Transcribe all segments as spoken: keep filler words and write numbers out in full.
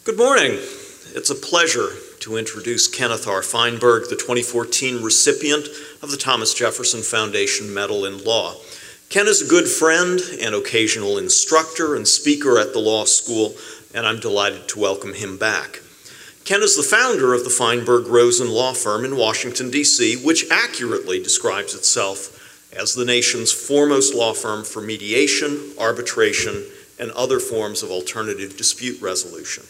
Good morning. It's a pleasure to introduce Kenneth R. Feinberg, the twenty fourteen recipient of the Thomas Jefferson Foundation Medal in Law. Ken is a good friend and occasional instructor and speaker at the law school, and I'm delighted to welcome him back. Ken is the founder of the Feinberg Rosen Law Firm in Washington, D C, which accurately describes itself as the nation's foremost law firm for mediation, arbitration, and other forms of alternative dispute resolution.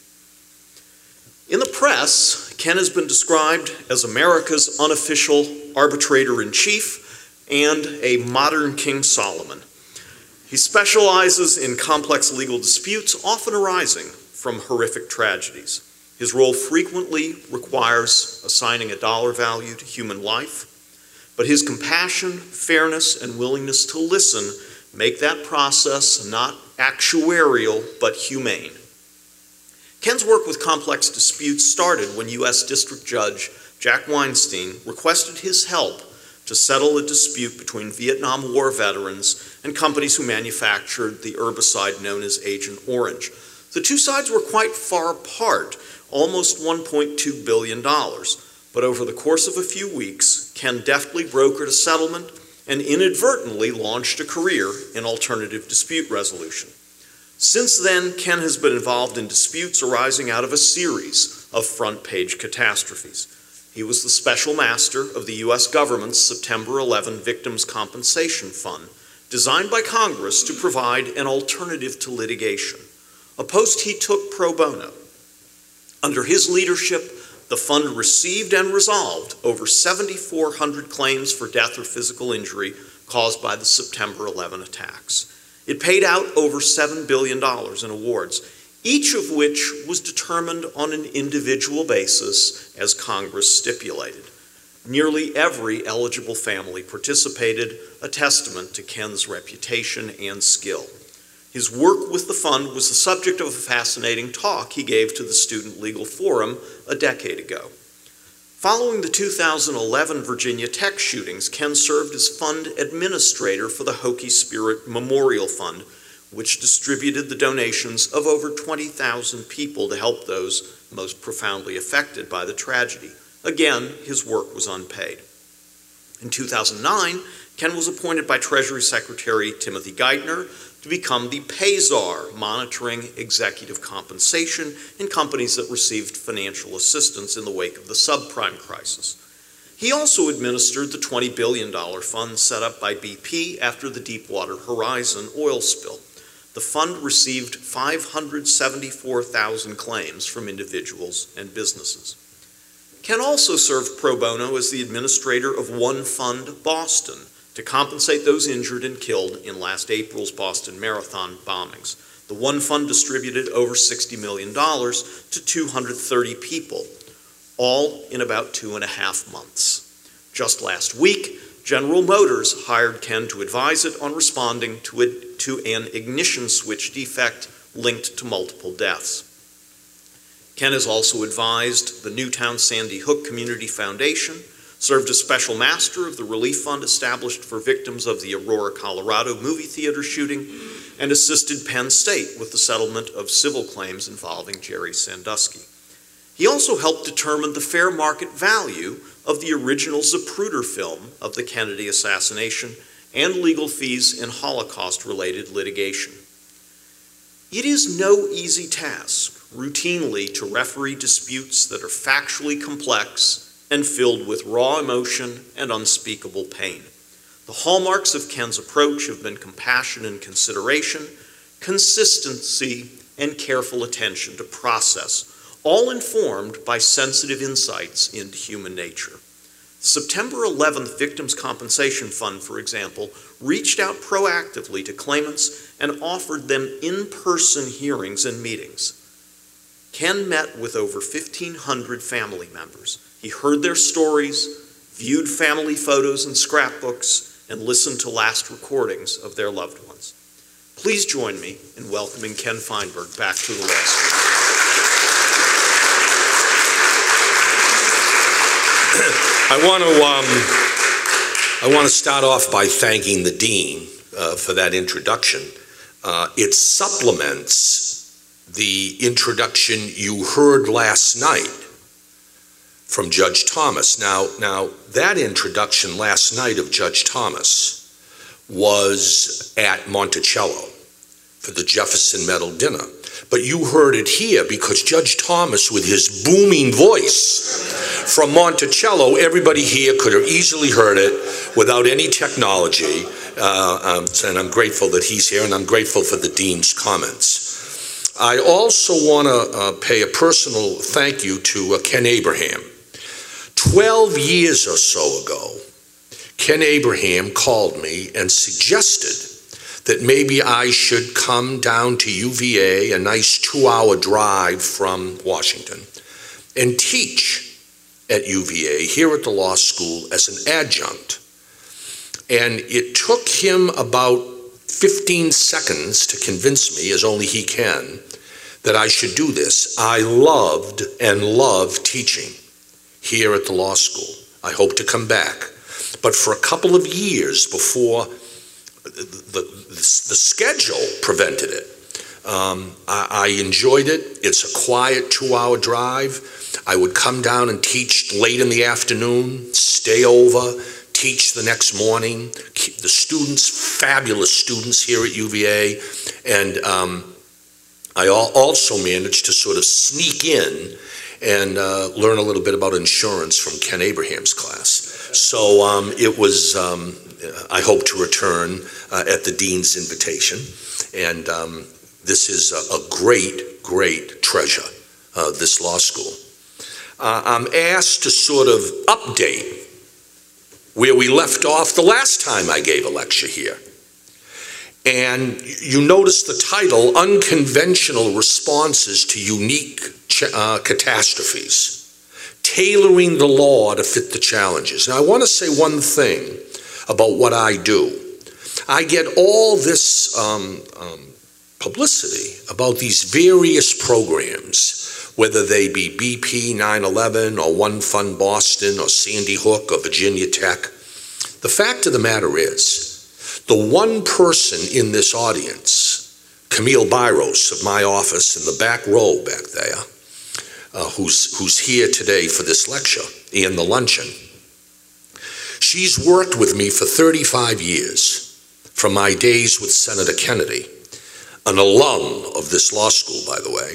In the press, Ken has been described as America's unofficial arbitrator-in-chief and a modern King Solomon. He specializes in complex legal disputes often arising from horrific tragedies. His role frequently requires assigning a dollar value to human life, but his compassion, fairness, and willingness to listen make that process not actuarial but humane. Ken's work with complex disputes started when U S District Judge Jack Weinstein requested his help to settle a dispute between Vietnam War veterans and companies who manufactured the herbicide known as Agent Orange. The two sides were quite far apart, almost one point two billion dollars, but over the course of a few weeks, Ken deftly brokered a settlement and inadvertently launched a career in alternative dispute resolution. Since then, Ken has been involved in disputes arising out of a series of front-page catastrophes. He was the special master of the U S government's September eleventh Victims' Compensation Fund, designed by Congress to provide an alternative to litigation, a post he took pro bono. Under his leadership, the fund received and resolved over seven thousand four hundred claims for death or physical injury caused by the September eleventh attacks. It paid out over seven billion dollars in awards, each of which was determined on an individual basis as Congress stipulated. Nearly every eligible family participated, a testament to Ken's reputation and skill. His work with the fund was the subject of a fascinating talk he gave to the Student Legal Forum a decade ago. Following the two thousand eleven Virginia Tech shootings, Ken served as fund administrator for the Hokie Spirit Memorial Fund, which distributed the donations of over twenty thousand people to help those most profoundly affected by the tragedy. Again, his work was unpaid. In two thousand nine, Ken was appointed by Treasury Secretary Timothy Geithner to become the Pay-Czar, monitoring executive compensation in companies that received financial assistance in the wake of the subprime crisis. He also administered the twenty billion dollars fund set up by B P after the Deepwater Horizon oil spill. The fund received five hundred seventy-four thousand claims from individuals and businesses. Ken also served pro bono as the administrator of One Fund Boston to compensate those injured and killed in last April's Boston Marathon bombings. The One Fund distributed over sixty million dollars to two hundred thirty people, all in about two and a half months. Just last week, General Motors hired Ken to advise it on responding to, a, to an ignition switch defect linked to multiple deaths. Ken has also advised the Newtown Sandy Hook Community Foundation, served as special master of the relief fund established for victims of the Aurora, Colorado movie theater shooting, and assisted Penn State with the settlement of civil claims involving Jerry Sandusky. He also helped determine the fair market value of the original Zapruder film of the Kennedy assassination and legal fees in Holocaust-related litigation. It is no easy task routinely to referee disputes that are factually complex and filled with raw emotion and unspeakable pain. The hallmarks of Ken's approach have been compassion and consideration, consistency, and careful attention to process, all informed by sensitive insights into human nature. The September eleventh Victims' Compensation Fund, for example, reached out proactively to claimants and offered them in-person hearings and meetings. Ken met with over fifteen hundred family members. He heard their stories, viewed family photos and scrapbooks, and listened to last recordings of their loved ones. Please join me in welcoming Ken Feinberg back to the law school. I want to um, I want to start off by thanking the Dean uh, for that introduction. Uh, it supplements the introduction you heard last night from Judge Thomas. Now, now that introduction last night of Judge Thomas was at Monticello for the Jefferson Medal dinner. But you heard it here because Judge Thomas, with his booming voice from Monticello, everybody here could have easily heard it without any technology. Uh, um, and I'm grateful that he's here, and I'm grateful for the Dean's comments. I also want to uh, pay a personal thank you to uh, Ken Abraham. Twelve years or so ago, Ken Abraham called me and suggested that maybe I should come down to U V A, a nice two-hour drive from Washington, and teach at U V A here at the law school as an adjunct. And it took him about fifteen seconds to convince me, as only he can, that I should do this. I loved and love teaching here at the law school. I hope to come back. But for a couple of years before the, the, the schedule prevented it, um, I, I enjoyed it. It's a quiet two-hour drive. I would come down and teach late in the afternoon, stay over, teach the next morning. The students, fabulous students here at U V A, and um, I also managed to sort of sneak in and uh, learn a little bit about insurance from Ken Abraham's class. So um, it was, um, I hope to return uh, at the Dean's invitation, and um, this is a, a great, great treasure, uh, this law school. Uh, I'm asked to sort of update where we left off the last time I gave a lecture here. And you notice the title, Unconventional Responses to Unique uh, Catastrophes, Tailoring the Law to Fit the Challenges. Now, I want to say one thing about what I do. I get all this um, um, publicity about these various programs, whether they be B P, nine eleven, or One Fund Boston, or Sandy Hook, or Virginia Tech. The fact of the matter is, the one person in this audience, Camille Byros of my office in the back row back there, uh, who's, who's here today for this lecture and the luncheon, she's worked with me for thirty-five years, from my days with Senator Kennedy, an alum of this law school, by the way.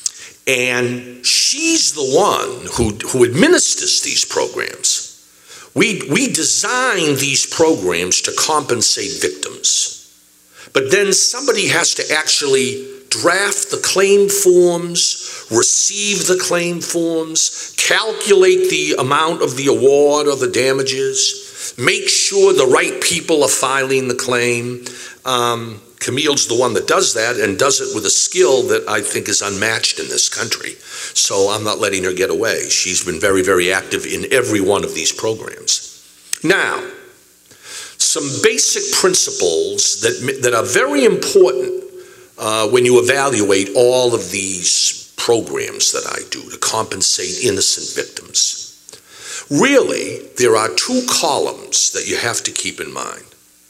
And she's the one who, who administers these programs. We, we design these programs to compensate victims. But then somebody has to actually draft the claim forms, receive the claim forms, calculate the amount of the award or the damages, make sure the right people are filing the claim. Um, Camille's the one that does that, and does it with a skill that I think is unmatched in this country. So I'm not letting her get away. She's been very, very active in every one of these programs. Now, some basic principles that, that are very important uh, when you evaluate all of these programs that I do to compensate innocent victims. Really, there are two columns that you have to keep in mind.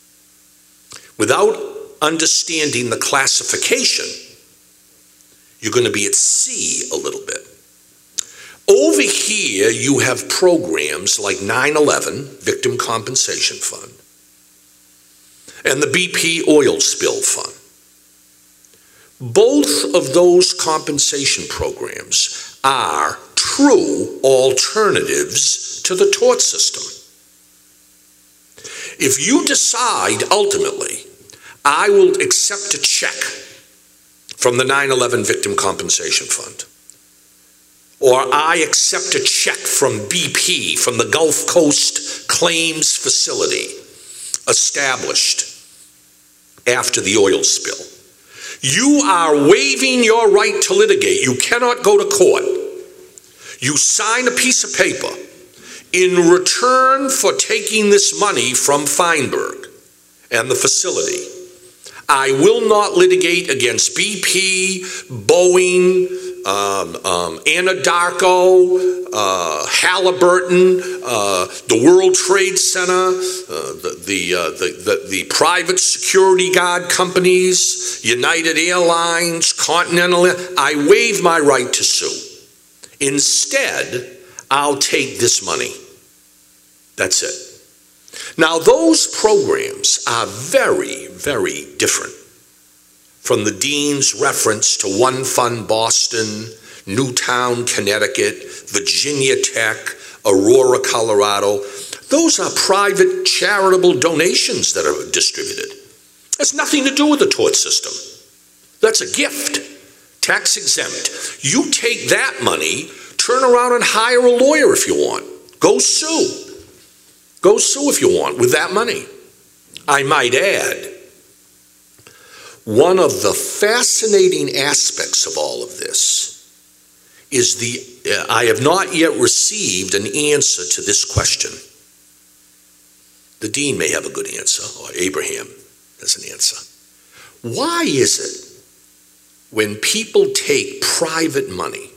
Without understanding the classification, you're going to be at sea a little bit. Over here, you have programs like nine eleven, Victim Compensation Fund, and the B P Oil Spill Fund. Both of those compensation programs are true alternatives to the tort system. If you decide ultimately, I will accept a check from the nine eleven Victim Compensation Fund, or I accept a check from B P, from the Gulf Coast Claims Facility, established after the oil spill. You are waiving your right to litigate. You cannot go to court. You sign a piece of paper in return for taking this money from Feinberg and the facility. I will not litigate against B P, Boeing, um, um, Anadarko, uh, Halliburton, uh, the World Trade Center, uh, the, the, uh, the, the, the private security guard companies, United Airlines, Continental. I waive my right to sue. Instead, I'll take this money. That's it. Now, those programs are very, very different from the Dean's reference to One Fund Boston, Newtown, Connecticut, Virginia Tech, Aurora, Colorado. Those are private charitable donations that are distributed. It has nothing to do with the tort system. That's a gift, tax exempt. You take that money, turn around and hire a lawyer if you want. Go sue. Go sue if you want with that money. I might add, one of the fascinating aspects of all of this is the, uh, I have not yet received an answer to this question. The Dean may have a good answer, or Abraham has an answer. Why is it when people take private money,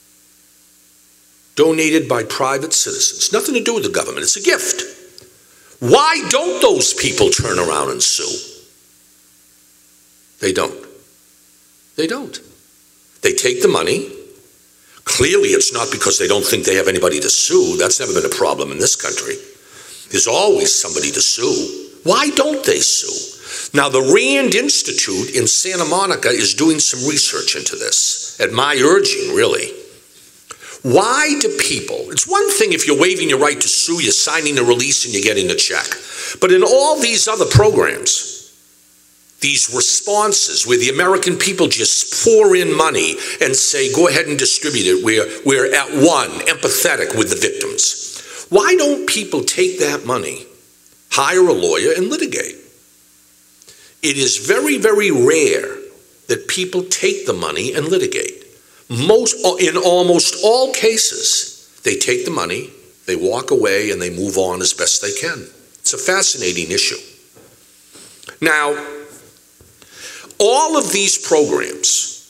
donated by private citizens, nothing to do with the government, it's a gift, why don't those people turn around and sue? They don't. They don't. They take the money. Clearly, it's not because they don't think they have anybody to sue. That's never been a problem in this country. There's always somebody to sue. Why don't they sue? Now, the Rand Institute in Santa Monica is doing some research into this, at my urging, really. Why do people, it's one thing if you're waiving your right to sue, you're signing a release and you're getting a check. But in all these other programs, these responses where the American people just pour in money and say, go ahead and distribute it, we're, we're at one, empathetic with the victims. Why don't people take that money, hire a lawyer, and litigate? It is very, very rare that people take the money and litigate. Most, in almost all cases, they take the money, they walk away, and they move on as best they can. It's a fascinating issue. Now, all of these programs,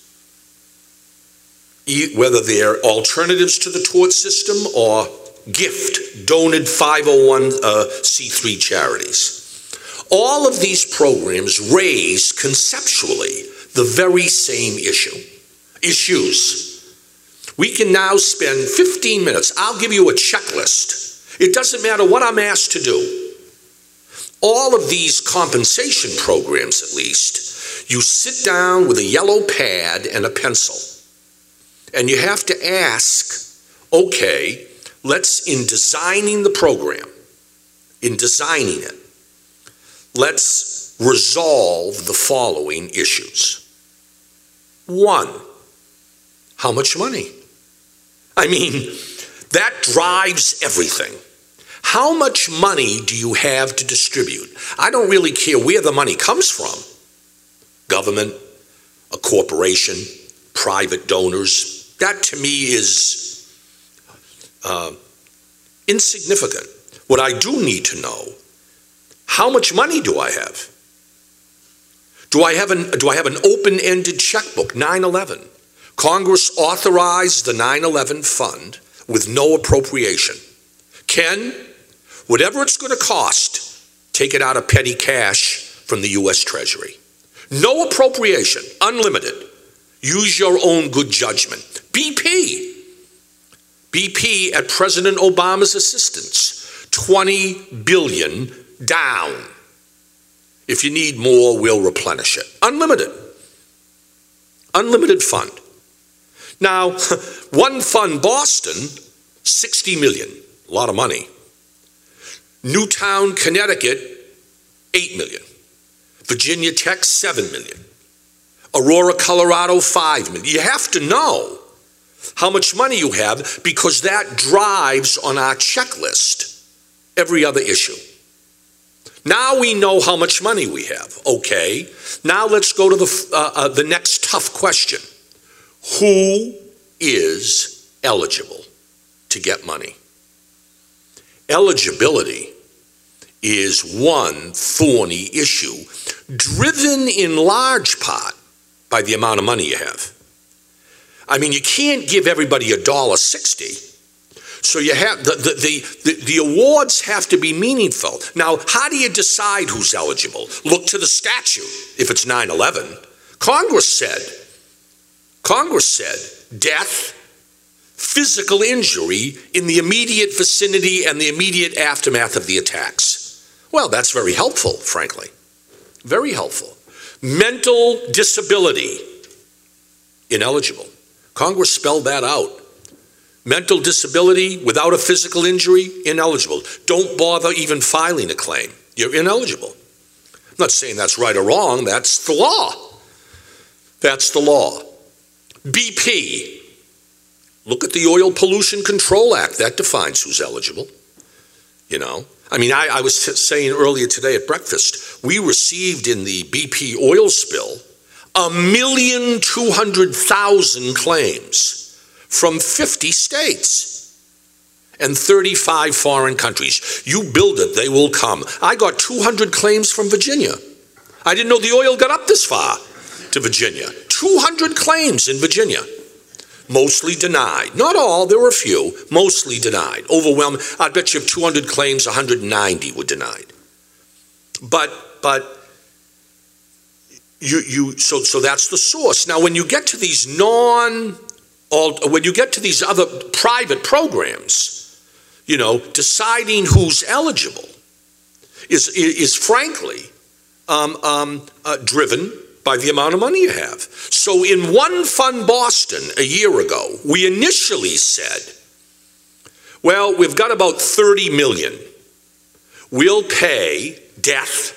whether they're alternatives to the tort system or gift, donated five oh one c three charities, all of these programs raise conceptually the very same issue, issues. We can now spend fifteen minutes. I'll give you a checklist. It doesn't matter what I'm asked to do. All of these compensation programs, at least, you sit down with a yellow pad and a pencil, and you have to ask, okay, let's, in designing the program, in designing it, let's resolve the following issues. One, how much money? I mean, that drives everything. How much money do you have to distribute? I don't really care where the money comes from. Government, a corporation, private donors. That to me is uh, insignificant. What I do need to know, how much money do I have? Do I have an, do I have an open-ended checkbook, nine eleven? Congress authorized the nine eleven fund with no appropriation. Ken, whatever it's going to cost, take it out of petty cash from the U S Treasury. No appropriation, unlimited. Use your own good judgment. B P. B P at President Obama's assistance, twenty billion dollars down. If you need more, we'll replenish it. Unlimited. Unlimited fund. Now, One Fund Boston, sixty million dollars, a lot of money. Newtown, Connecticut, eight million dollars. Virginia Tech, seven million dollars. Aurora, Colorado, five million dollars. You have to know how much money you have because that drives on our checklist every other issue. Now we know how much money we have. Okay, now let's go to the, uh, uh, the next tough question. Who is eligible to get money? Eligibility is one thorny issue, driven in large part by the amount of money you have. I mean, you can't give everybody a dollar sixty. So you have the, the, the, the, the awards have to be meaningful. Now, how do you decide who's eligible? Look to the statute if it's nine eleven. Congress said, Congress said, death, physical injury in the immediate vicinity and the immediate aftermath of the attacks. Well, that's very helpful, frankly. Very helpful. Mental disability, ineligible. Congress spelled that out. Mental disability without a physical injury, ineligible. Don't bother even filing a claim. You're ineligible. I'm not saying that's right or wrong. That's the law. That's the law. B P. Look at the Oil Pollution Control Act. That defines who's eligible. You know, I mean, I, I was saying earlier today at breakfast, we received in the B P oil spill a million two hundred thousand claims from fifty states and thirty-five foreign countries. You build it, they will come. I got two hundred claims from Virginia. I didn't know the oil got up this far to Virginia. two hundred claims in Virginia. Mostly denied. Not all, there were a few. Mostly denied. Overwhelming. I bet you of two hundred claims, one hundred ninety were denied. But, but, you, you, so, so that's the source. Now, when you get to these non, all, when you get to these other private programs, you know, deciding who's eligible is, is, is frankly um, um, uh, driven by the amount of money you have. So in One Fund Boston a year ago, we initially said, well, we've got about thirty million. We'll pay death,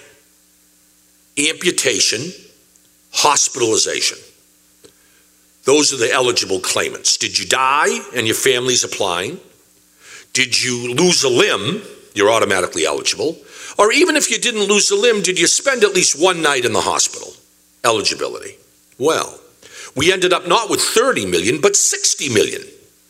amputation, hospitalization. Those are the eligible claimants. Did you die and your family's applying? Did you lose a limb? You're automatically eligible. Or even if you didn't lose a limb, did you spend at least one night in the hospital? Eligibility. Well, we ended up not with thirty million, but sixty million.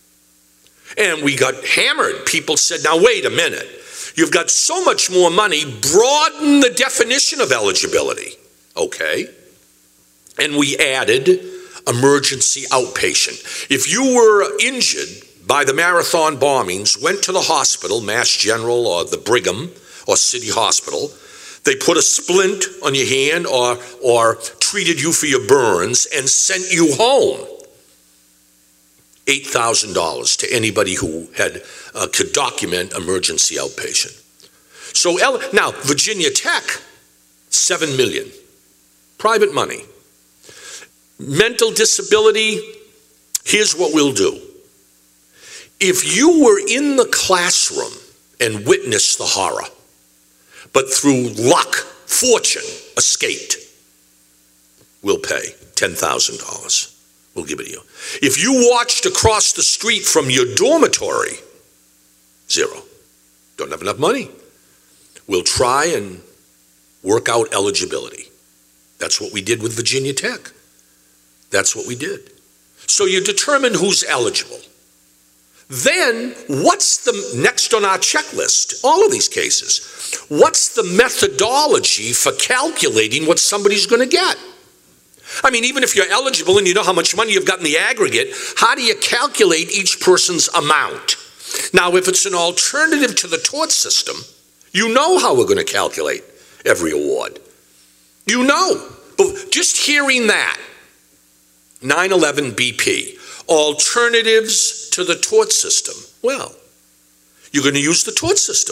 And we got hammered. People said, now wait a minute. You've got so much more money, broaden the definition of eligibility. Okay. And we added emergency outpatient. If you were injured by the marathon bombings, went to the hospital, Mass General or the Brigham or City Hospital, they put a splint on your hand or, or treated you for your burns and sent you home. eight thousand dollars to anybody who had uh, could document emergency outpatient. So now, Virginia Tech, seven million dollars. Private money. Mental disability, here's what we'll do. If you were in the classroom and witnessed the horror, but through luck, fortune, escaped, we'll pay ten thousand dollars. We'll give it to you. If you watched across the street from your dormitory, zero. Don't have enough money. We'll try and work out eligibility. That's what we did with Virginia Tech. That's what we did. So you determine who's eligible. Then, what's the next on our checklist? All of these cases. What's the methodology for calculating what somebody's going to get? I mean, even if you're eligible and you know how much money you've got in the aggregate, how do you calculate each person's amount? Now, if it's an alternative to the tort system, you know how we're going to calculate every award. You know. But just hearing that, nine eleven B P, alternatives to the tort system. Well, you're going to use the tort system.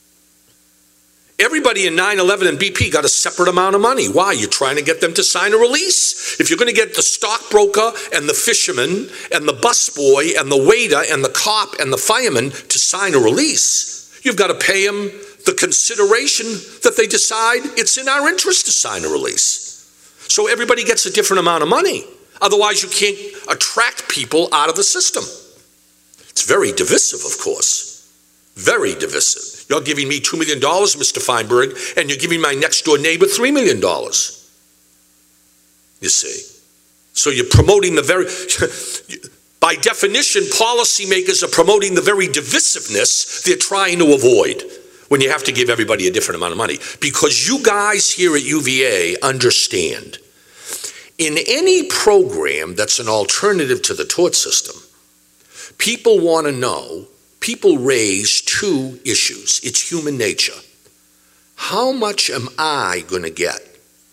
Everybody in nine eleven and B P got a separate amount of money. Why? You're trying to get them to sign a release. If you're going to get the stockbroker and the fisherman and the busboy and the waiter and the cop and the fireman to sign a release, you've got to pay them the consideration that they decide it's in our interest to sign a release. So everybody gets a different amount of money. Otherwise, you can't attract people out of the system. It's very divisive, of course. Very divisive. You're giving me two million dollars, Mister Feinberg, and you're giving my next door neighbor three million dollars. You see? So you're promoting the very, by definition, policymakers are promoting the very divisiveness they're trying to avoid when you have to give everybody a different amount of money. Because you guys here at U V A understand, In any program that's an alternative to the tort system, people want to know, people raise two issues. It's human nature. How much am I going to get?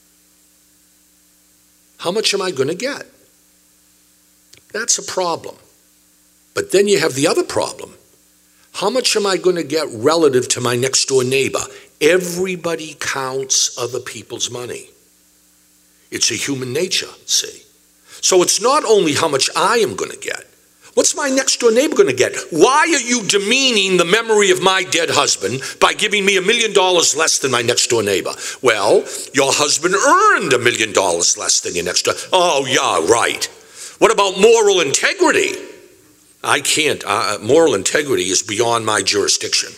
How much am I going to get? That's a problem. But then you have the other problem. How much am I going to get relative to my next door neighbor? Everybody counts other people's money. It's a human nature, see? So it's not only how much I am going to get. What's my next door neighbor going to get? Why are you demeaning the memory of my dead husband by giving me a million dollars less than my next door neighbor? Well, your husband earned a million dollars less than your next door. Oh, yeah, right. What about moral integrity? I can't. Uh, moral integrity is beyond my jurisdiction.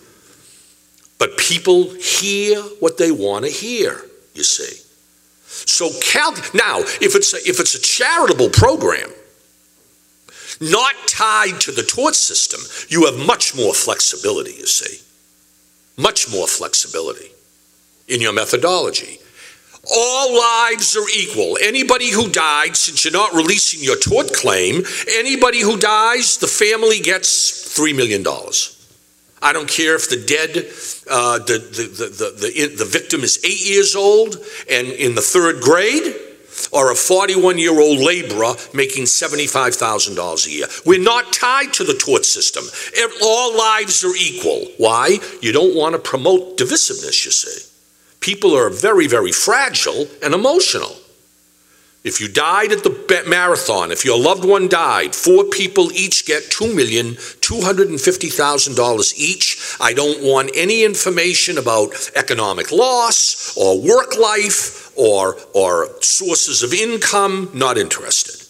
But people hear what they want to hear, you see. So cal- now, if it's a, if it's a charitable program, not tied to the tort system, you have much more flexibility, you see. Much more flexibility in your methodology. All lives are equal. Anybody who died, since you're not releasing your tort claim, anybody who dies, the family gets three million dollars. I don't care if the dead, uh, the, the, the, the, the, the victim is eight years old and in the third grade, or a forty-one-year-old laborer making seventy-five thousand dollars a year. We're not tied to the tort system. All lives are equal. Why? You don't want to promote divisiveness, you see. People are very, very fragile and emotional. If you died at the marathon, if your loved one died, four people each get two million two hundred fifty thousand dollars each. I don't want any information about economic loss or work life or, or sources of income, not interested.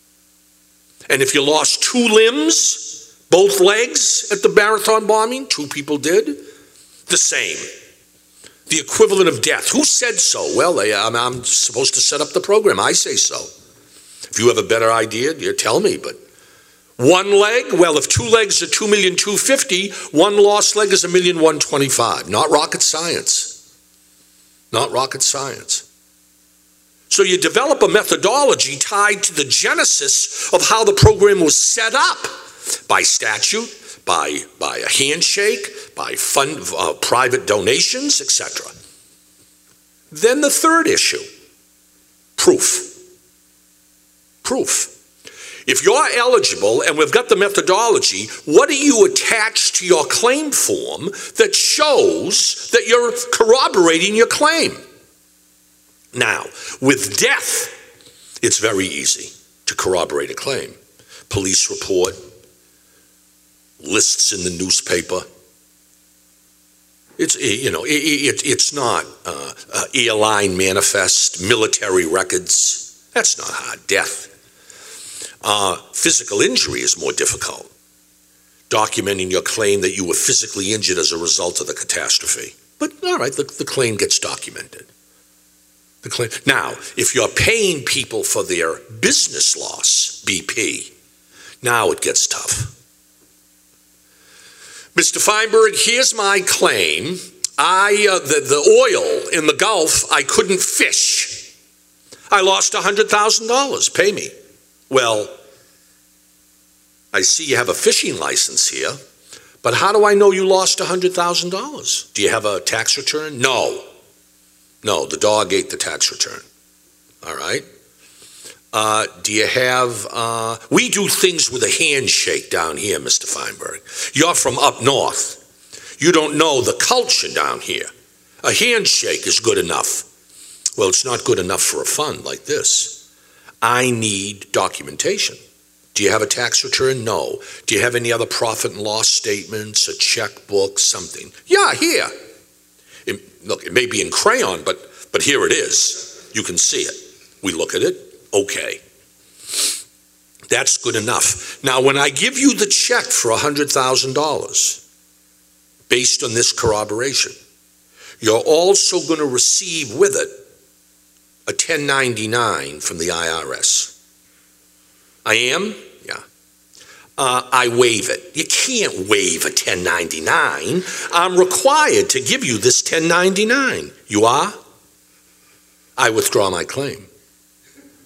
And if you lost two limbs, both legs at the marathon bombing, two people did, the same. The equivalent of death. Who said so? Well, they, I'm, I'm supposed to set up the program. I say so. If you have a better idea, you tell me. But one leg, well, if two legs are two million two hundred fifty thousand, one lost leg is a million one hundred twenty-five thousand. Not rocket science. Not rocket science. So you develop a methodology tied to the genesis of how the program was set up by statute, by, by a handshake, by fund, uh, private donations, et cetera. Then the third issue, proof. Proof. If you're eligible and we've got the methodology, what do you attach to your claim form that shows that you're corroborating your claim? Now, with death, it's very easy to corroborate a claim. Police report, lists in the newspaper. It's, you know, it, it, it's not uh, uh, airline manifest, military records. That's not hard. Death. Uh, physical injury is more difficult. Documenting your claim that you were physically injured as a result of the catastrophe. But all right, the, the claim gets documented. The claim. Now, if you're paying people for their business loss, B P, now it gets tough. Mister Feinberg, here's my claim. I, uh, the, the oil in the Gulf, I couldn't fish. I lost one hundred thousand dollars. Pay me. Well, I see you have a fishing license here, but how do I know you lost one hundred thousand dollars? Do you have a tax return? No. No, the dog ate the tax return. All right. Uh, do you have, uh, we do things with a handshake down here, Mister Feinberg. You're from up north. You don't know the culture down here. A handshake is good enough. Well, it's not good enough for a fund like this. I need documentation. Do you have a tax return? No. Do you have any other profit and loss statements, a checkbook, something? Yeah, here. It, look, it may be in crayon, but, but here it is. You can see it. We look at it. Okay. That's good enough. Now, when I give you the check for one hundred thousand dollars, based on this corroboration, you're also going to receive with it a ten ninety-nine from the I R S. I am? Yeah. Uh, I waive it. You can't waive a ten ninety-nine. I'm required to give you this ten ninety-nine. You are? I withdraw my claim.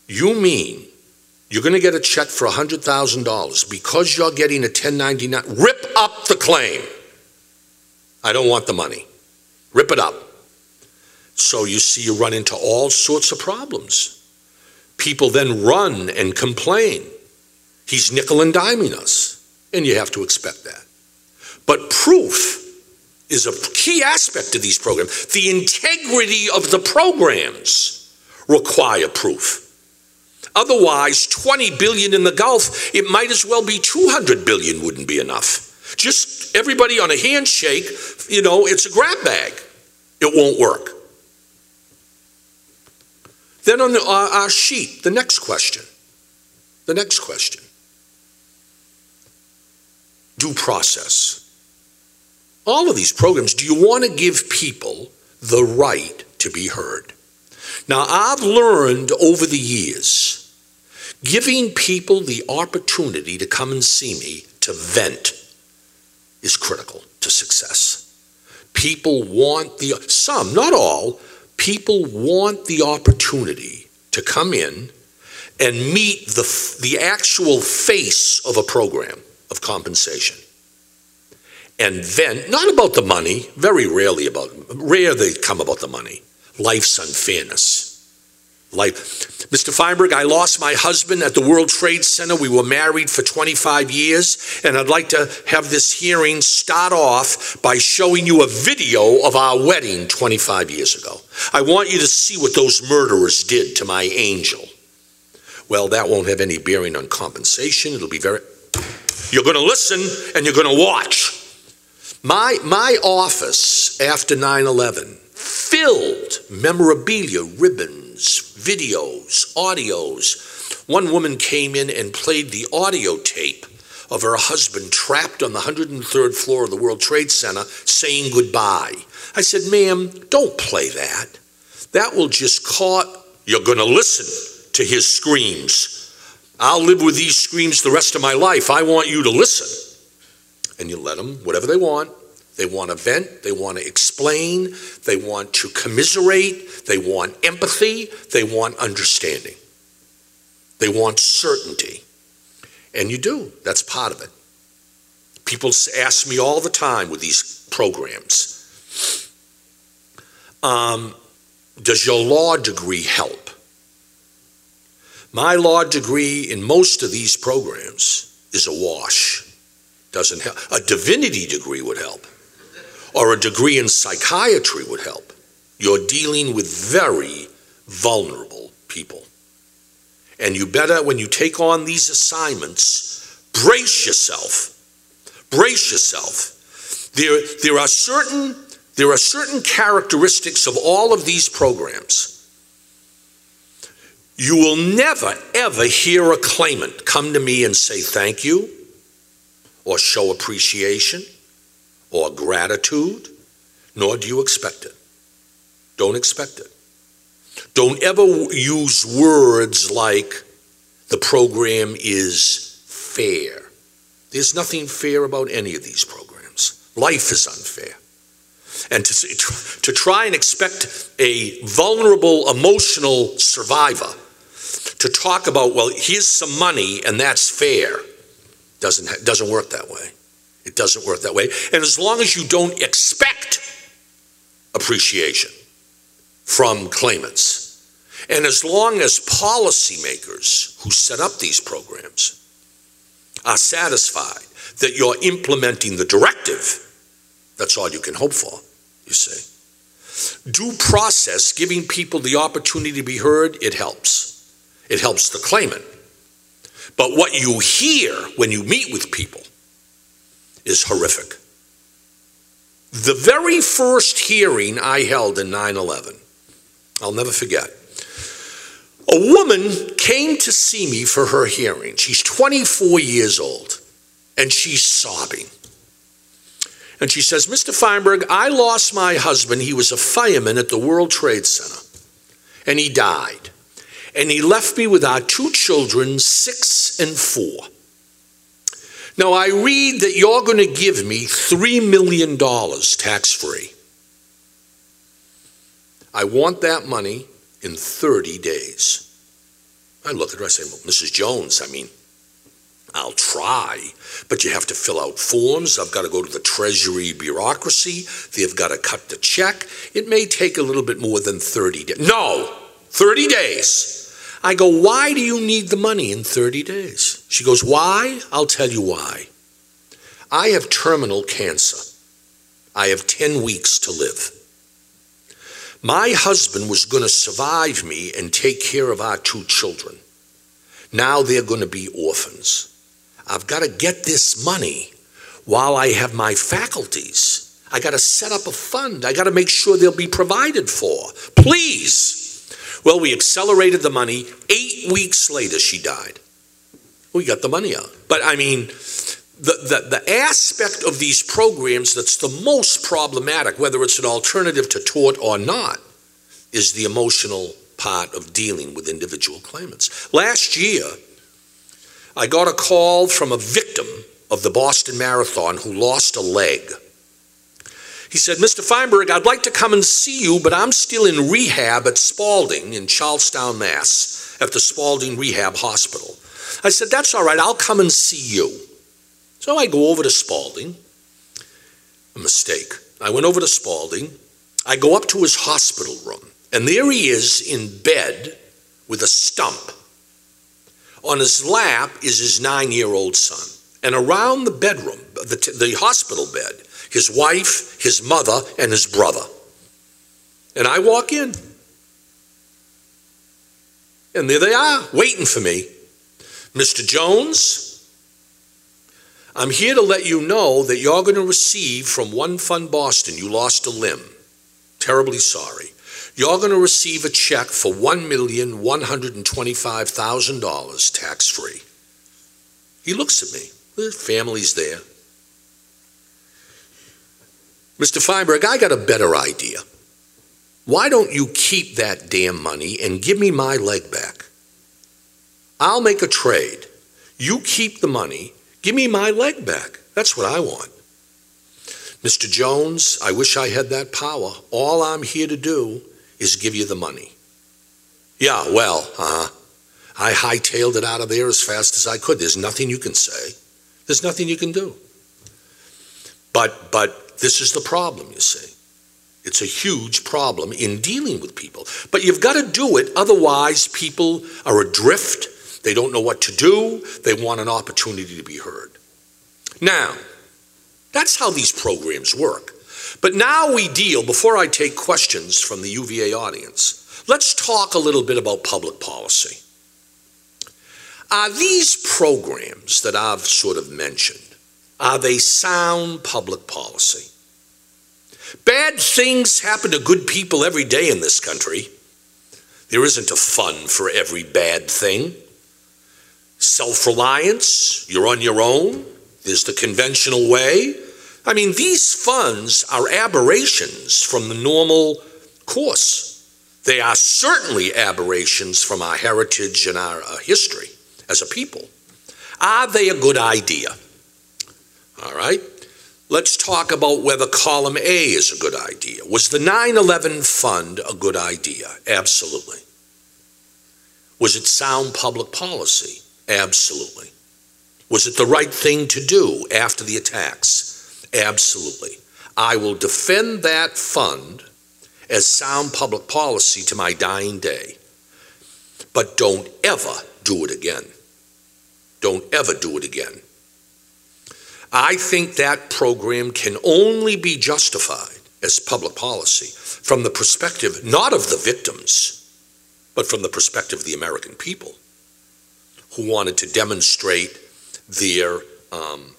You mean you're going to get a check for one hundred thousand dollars because you're getting a ten ninety-nine? Rip up the claim. I don't want the money. Rip it up. So you see, you run into all sorts of problems. People then run and complain. He's nickel and diming us, and you have to expect that. But proof is a key aspect of these programs. The integrity of the programs require proof. Otherwise, twenty billion in the Gulf, it might as well be two hundred billion wouldn't be enough. Just everybody on a handshake, you know, it's a grab bag. It won't work. Then on the, uh, our sheet, the next question, the next question, due process. All of these programs, do you want to give people the right to be heard? Now, I've learned over the years, giving people the opportunity to come and see me to vent is critical to success. People want the, some, not all, people want the opportunity to come in and meet the, the actual face of a program of compensation. And vent, not about the money, very rarely about, rare they come about the money. Life's unfairness. Life. Mister Feinberg, I lost my husband at the World Trade Center. We were married for twenty-five years, and I'd like to have this hearing start off by showing you a video of our wedding twenty-five years ago. I want you to see what those murderers did to my angel. Well, that won't have any bearing on compensation. It'll be very, you're going to listen and you're going to watch. My, my office after nine eleven filled memorabilia, ribbons, videos, audios. One woman came in and played the audio tape of her husband trapped on the one hundred third floor of the World Trade Center saying goodbye. I said, ma'am, don't play that. That will just cause, you're going to listen to his screams. I'll live with these screams the rest of my life. I want you to listen. And you let them, whatever they want. They want to vent, they want to explain, they want to commiserate, they want empathy, they want understanding. They want certainty. And you do, that's part of it. People ask me all the time with these programs, um, does your law degree help? My law degree in most of these programs is a wash. Doesn't help. A divinity degree would help. Or a degree in psychiatry would help. You're dealing with very vulnerable people. And you better, when you take on these assignments, brace yourself. Brace yourself. There, there are certain, there are certain characteristics of all of these programs. You will never, ever hear a claimant come to me and say thank you, or show appreciation, or gratitude, nor do you expect it. Don't expect it. Don't ever use words like the program is fair. There's nothing fair about any of these programs. Life is unfair. And to, to try and expect a vulnerable, emotional survivor to talk about, well, here's some money and that's fair, doesn't, doesn't work that way. It doesn't work that way. And as long as you don't expect appreciation from claimants, and as long as policymakers who set up these programs are satisfied that you're implementing the directive, that's all you can hope for, you see. Due process, giving people the opportunity to be heard, it helps. It helps the claimant. But what you hear when you meet with people is horrific. The very first hearing I held in nine eleven, I'll never forget. A woman came to see me for her hearing. She's twenty-four years old, and she's sobbing. And she says, Mister Feinberg, I lost my husband. He was a fireman at the World Trade Center, and he died. And he left me with our two children, six and four. Now, I read that you're going to give me three million dollars tax-free. I want that money in thirty days. I look at her, I say, well, Missus Jones, I mean, I'll try, but you have to fill out forms. I've got to go to the Treasury bureaucracy. They've got to cut the check. It may take a little bit more than thirty days. No, thirty days. I go, why do you need the money in thirty days? She goes, why? I'll tell you why. I have terminal cancer. I have ten weeks to live. My husband was going to survive me and take care of our two children. Now they're going to be orphans. I've got to get this money while I have my faculties. I got to set up a fund. I got to make sure they'll be provided for. Please. Well, we accelerated the money. Eight weeks later, she died. We got the money out. But I mean, the, the, the aspect of these programs that's the most problematic, whether it's an alternative to tort or not, is the emotional part of dealing with individual claimants. Last year, I got a call from a victim of the Boston Marathon who lost a leg. He said, Mister Feinberg, I'd like to come and see you, but I'm still in rehab at Spalding in Charlestown, Mass, at the Spalding Rehab Hospital. I said, that's all right, I'll come and see you. So I go over to Spalding. A mistake. I went over to Spalding. I go up to his hospital room, and there he is in bed with a stump. On his lap is his nine-year-old son. And around the bedroom, the, the hospital bed, his wife, his mother, and his brother. And I walk in. And there they are, waiting for me. Mister Jones, I'm here to let you know that you're going to receive from One Fund Boston, you lost a limb. Terribly sorry. You're going to receive a check for one million one hundred twenty-five thousand dollars tax-free. He looks at me. The family's there. Mister Feinberg, I got a better idea. Why don't you keep that damn money and give me my leg back? I'll make a trade. You keep the money, give me my leg back. That's what I want. Mister Jones, I wish I had that power. All I'm here to do is give you the money. Yeah, well, uh-huh. I hightailed it out of there as fast as I could. There's nothing you can say. There's nothing you can do. But, but this is the problem, you see. It's a huge problem in dealing with people. But you've got to do it, otherwise people are adrift. They don't know what to do. They want an opportunity to be heard. Now, that's how these programs work. But now we deal, before I take questions from the U V A audience, let's talk a little bit about public policy. Are these programs that I've sort of mentioned, are they sound public policy? Bad things happen to good people every day in this country. There isn't a fund for every bad thing. Self-reliance, you're on your own. There's the conventional way. I mean, these funds are aberrations from the normal course. They are certainly aberrations from our heritage and our uh, history as a people. Are they a good idea? All right. Let's talk about whether column A is a good idea. Was the nine eleven fund a good idea? Absolutely. Was it sound public policy? Absolutely. Was it the right thing to do after the attacks? Absolutely. I will defend that fund as sound public policy to my dying day. But don't ever do it again. Don't ever do it again. I think that program can only be justified as public policy from the perspective not of the victims, but from the perspective of the American people who wanted to demonstrate their um,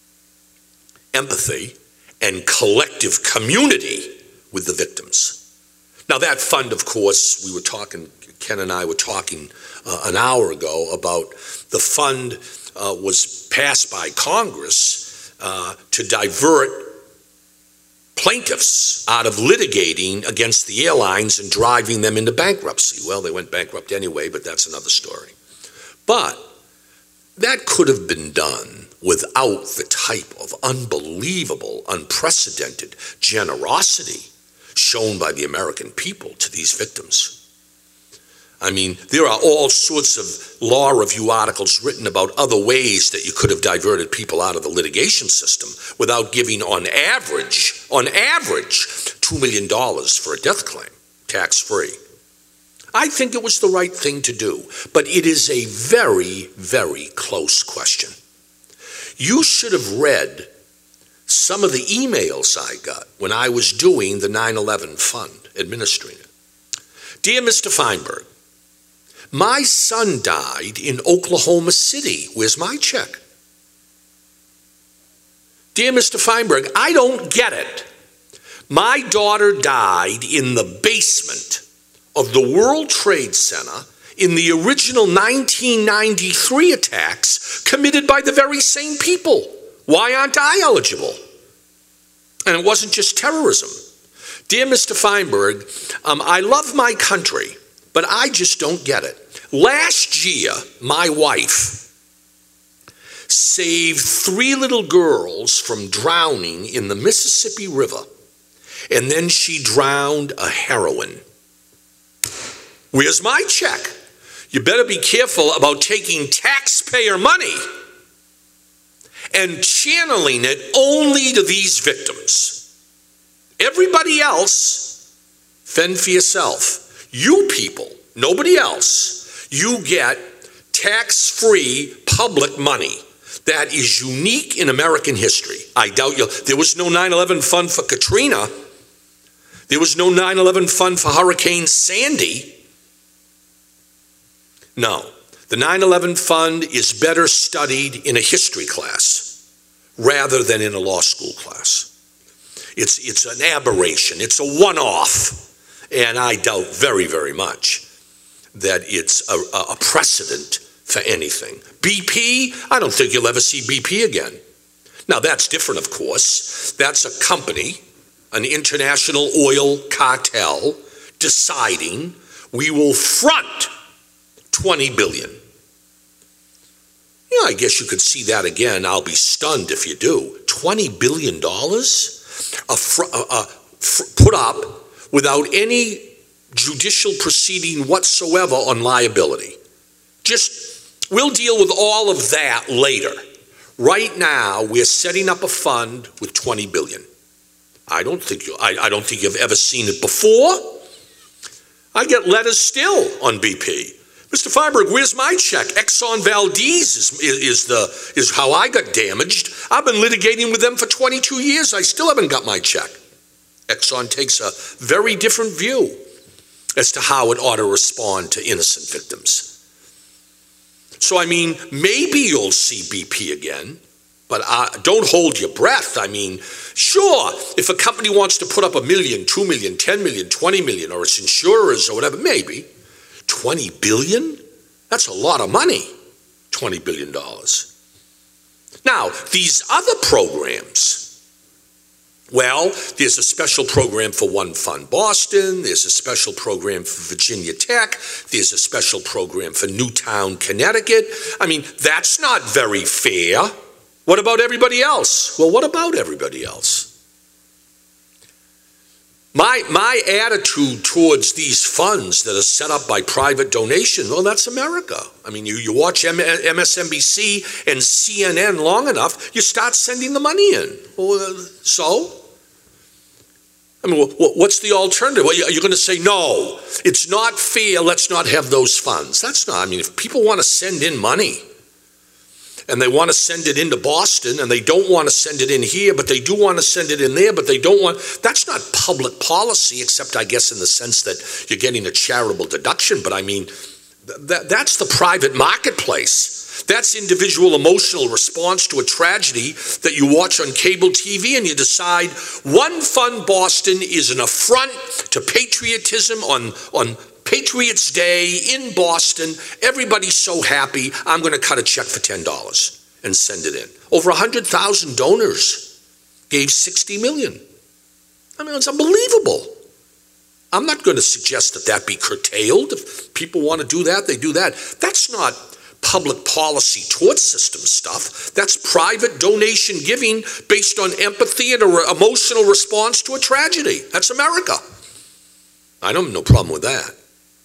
empathy and collective community with the victims. Now that fund, of course, we were talking, Ken and I were talking uh, an hour ago about the fund uh, was passed by Congress uh, to divert plaintiffs out of litigating against the airlines and driving them into bankruptcy. Well, they went bankrupt anyway, but that's another story. But that could have been done without the type of unbelievable, unprecedented generosity shown by the American people to these victims. I mean, there are all sorts of law review articles written about other ways that you could have diverted people out of the litigation system without giving, on average, on average, two million dollars for a death claim, tax-free. I think it was the right thing to do, but it is a very, very close question. You should have read some of the emails I got when I was doing the nine eleven fund, administering it. Dear Mister Feinberg, my son died in Oklahoma City. Where's my check? Dear Mister Feinberg, I don't get it. My daughter died in the basement of the World Trade Center in the original nineteen ninety-three attacks committed by the very same people. Why aren't I eligible? And it wasn't just terrorism. Dear Mister Feinberg, um, I love my country, but I just don't get it. Last year, my wife saved three little girls from drowning in the Mississippi River, and then she drowned a heroine. Where's my check? You better be careful about taking taxpayer money and channeling it only to these victims. Everybody else, fend for yourself. You people, nobody else, you get tax-free public money. That is unique in American history. I doubt you. There was no nine eleven fund for Katrina. There was no nine eleven fund for Hurricane Sandy. No, the nine eleven fund is better studied in a history class rather than in a law school class. It's, it's an aberration. It's a one-off. And I doubt very, very much that it's a, a precedent for anything. B P, I don't think you'll ever see B P again. Now, that's different, of course. That's a company, an international oil cartel, deciding we will front twenty billion dollars. Yeah, I guess you could see that again. I'll be stunned if you do. twenty billion dollars a fr- a, a fr- put up without any judicial proceeding whatsoever on liability. Just, we'll deal with all of that later. Right now, we're setting up a fund with twenty billion dollars. I don't think you, I, I don't think you've ever seen it before. I get letters still on B P. Mister Feinberg, where's my check? Exxon Valdez is, is, is, the, is how I got damaged. I've been litigating with them for twenty-two years. I still haven't got my check. Exxon takes a very different view as to how it ought to respond to innocent victims. So, I mean, maybe you'll see B P again, but uh, don't hold your breath. I mean, sure, if a company wants to put up a million, two million, ten million, twenty million, or its insurers or whatever, maybe. twenty billion? That's a lot of money, twenty billion dollars. Now, these other programs, well, there's a special program for One Fund Boston, there's a special program for Virginia Tech, there's a special program for Newtown, Connecticut. I mean, that's not very fair. What about everybody else? Well, what about everybody else? My, my attitude towards these funds that are set up by private donation, well, that's America. I mean, you, you watch M S N B C and C N N long enough, you start sending the money in. Well, so? I mean, what's the alternative? Well, you're going to say, no, it's not fair, let's not have those funds. That's not, I mean, if people want to send in money, and they want to send it into Boston, and they don't want to send it in here, but they do want to send it in there, but they don't want, that's not public policy, except I guess in the sense that you're getting a charitable deduction, but I mean, that, that's the private marketplace. That's individual emotional response to a tragedy that you watch on cable T V and you decide One Fund Boston is an affront to patriotism on, on Patriots Day in Boston. Everybody's so happy, I'm going to cut a check for ten dollars and send it in. Over one hundred thousand donors gave sixty million dollars. I mean, it's unbelievable. I'm not going to suggest that that be curtailed. If people want to do that, they do that. That's not public policy tort system stuff. That's private donation giving based on empathy and an emotional response to a tragedy. That's America. I don't have no problem with that.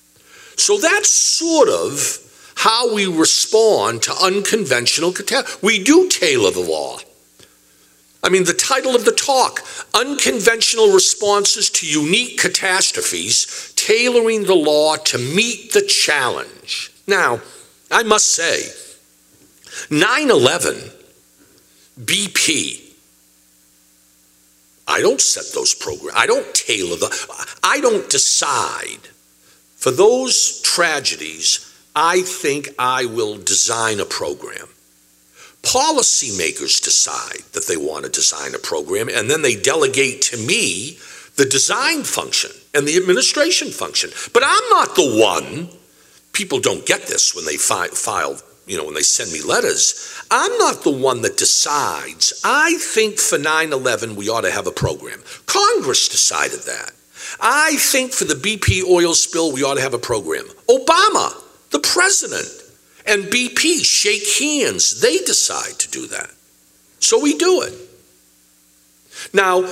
So that's sort of how we respond to unconventional catastrophes. We do tailor the law. I mean, the title of the talk, Unconventional Responses to Unique Catastrophes, Tailoring the Law to Meet the Challenge. Now, I must say, nine eleven, B P, I don't set those programs. I don't tailor the, I don't decide. For those tragedies, I think I will design a program. Policymakers decide that they want to design a program, and then they delegate to me the design function and the administration function. But I'm not the one, people don't get this when they fi- file, you know, when they send me letters. I'm not the one that decides. I think for nine eleven we ought to have a program. Congress decided that. I think for the B P oil spill we ought to have a program. Obama, the president, and B P shake hands. They decide to do that. So we do it. Now,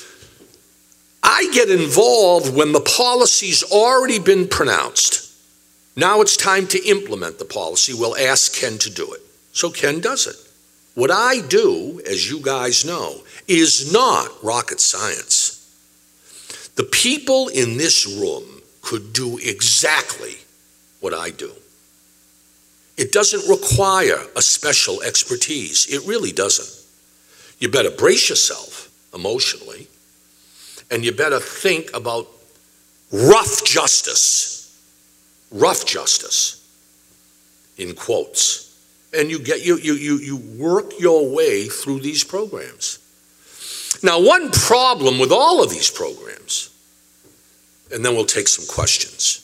I get involved when the policy's already been pronounced. Now it's time to implement the policy. We'll ask Ken to do it. So Ken does it. What I do, as you guys know, is not rocket science. The people in this room could do exactly what I do. It doesn't require a special expertise. It really doesn't. You better brace yourself emotionally, and you better think about rough justice, rough justice, in quotes. And you get you you you you work your way through these programs. Now, one problem with all of these programs, and then we'll take some questions.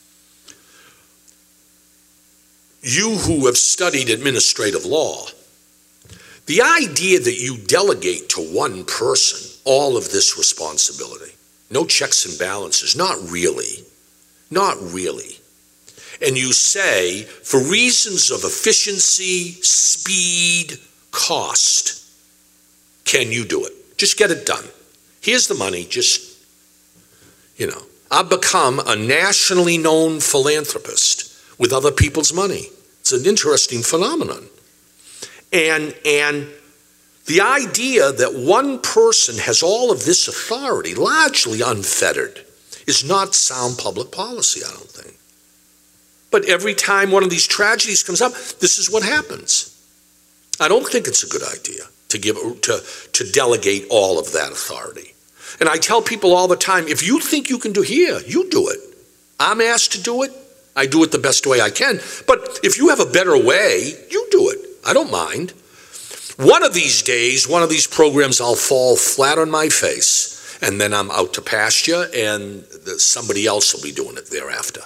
You who have studied administrative law, the idea that you delegate to one person all of this responsibility, no checks and balances, not really, not really. And you say, for reasons of efficiency, speed, cost, can you do it? Just get it done. Here's the money, just, you know. I've become a nationally known philanthropist with other people's money. It's an interesting phenomenon. And, and the idea that one person has all of this authority, largely unfettered, is not sound public policy, I don't think. But every time one of these tragedies comes up, this is what happens. I don't think it's a good idea to give to, to delegate all of that authority. And I tell people all the time, if you think you can do here, you do it. I'm asked to do it. I do it the best way I can. But if you have a better way, you do it. I don't mind. One of these days, one of these programs, I'll fall flat on my face, and then I'm out to pasture, and somebody else will be doing it thereafter.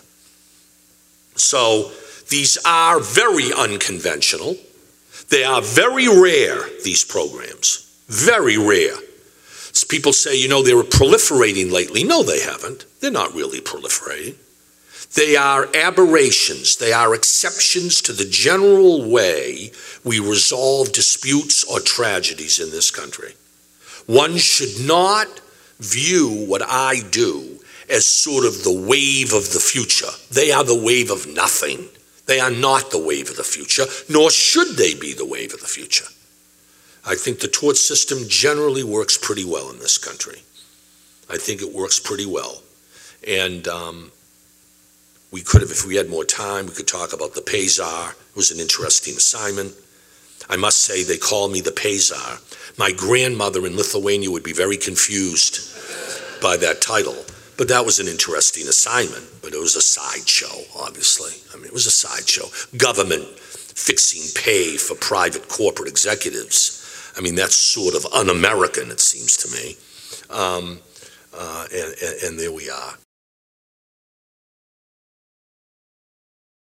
So these are very unconventional. They are very rare, these programs. Very rare. So people say, you know, they were proliferating lately. No, they haven't. They're not really proliferating. They are aberrations. They are exceptions to the general way we resolve disputes or tragedies in this country. One should not view what I do as sort of the wave of the future. They are the wave of nothing. They are not the wave of the future, nor should they be the wave of the future. I think the tort system generally works pretty well in this country. I think it works pretty well. And um, we could have, if we had more time, we could talk about the Pay-Czar. It was an interesting assignment. I must say they call me the Pay-Czar. My grandmother in Lithuania would be very confused by that title. But that was an interesting assignment. But it was a sideshow, obviously. I mean, it was a sideshow. Government fixing pay for private corporate executives. I mean, that's sort of un-American, it seems to me. Um, uh, and, and, and there we are.